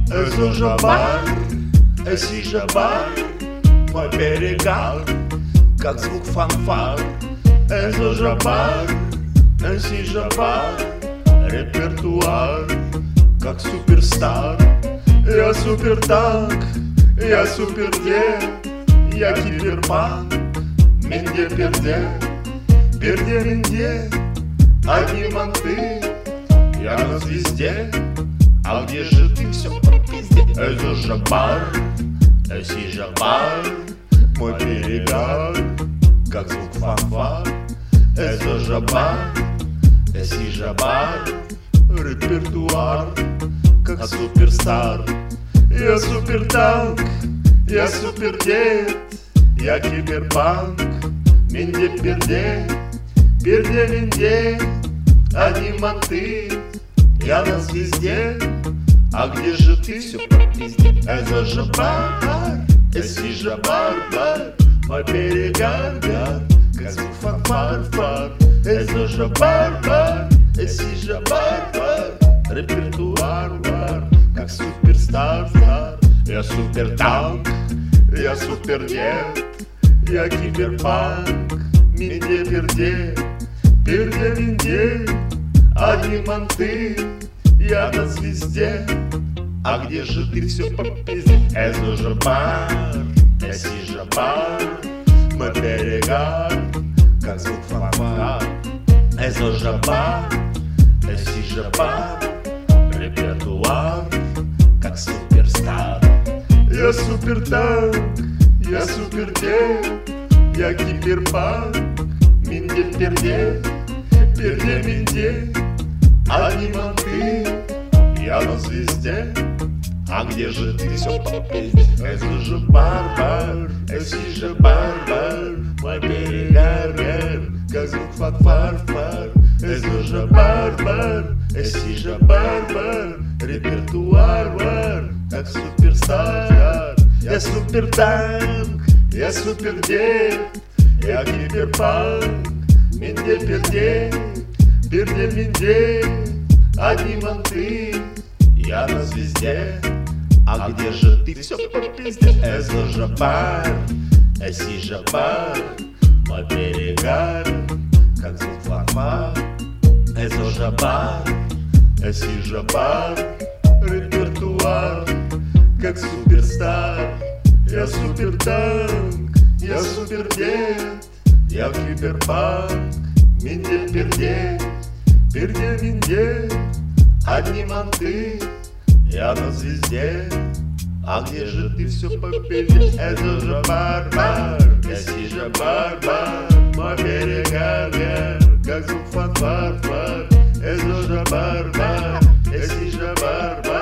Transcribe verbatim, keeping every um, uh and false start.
Это же бар, эси же бар, мой берега, как звук фанфар. Это же бар, эси же бар, репертуар, как суперстар. Я супертанк, я супердед, я киберпанк. Менде перде, перде менде, одни манты. Я на звезде, а где же ты все по пизде? Это же бар, эси же бар, мой перегар, как звук фанфар. Это же бар, эси же бар, репертуар, как суперстар. Я супертанк, я супердед, я киберпанк. Менде перде, перде менде, одни манты. Я на звезде, а где же ты все по пизде? Это же бар, эси же бар, бар, мой перегар, гар, как звук фанфар, фар. Это же бар, бар, эси же бар, бар, репертуар, бар, как суперстар, стар. Я супертанк, я супердед, я киберпанк. Менде перде, перде менде, одни манты. Я на звезде, а где же ты все по пизде? Это же бар, эси же бар, мой перегар, как звук фанфар. Это же бар, эси же бар, репертуар, как суперстар. Я супертанк, я супердед, я киберпанк. Менде перде, перде менде, одни манты. Я на звезде, а где же ты все по пизде? Это же барбар, эси же барбар, мой перегар, как звук фанфар, фар. Это же барбар, эси же барбар, репертуар, вар, как суперстар. Я супертанк, я супердед, я киберпанк. Менде перде, перде менде, одни манты. Я на звезде, а где же ты все по пизде? Это же бар, эси же бар, мой перегар, как звук фанфар. Это же бар, эси же бар, репертуар, как суперстар. Я супертанк, я супердед, я киберпанк. Менде перде, перде менде, одни манты. Я на звезде, а где же ты все по пизде? Это же барбар, эси же барбар, мой перегар, как звук фанфар, фар. Это же барбар, эси же барбар.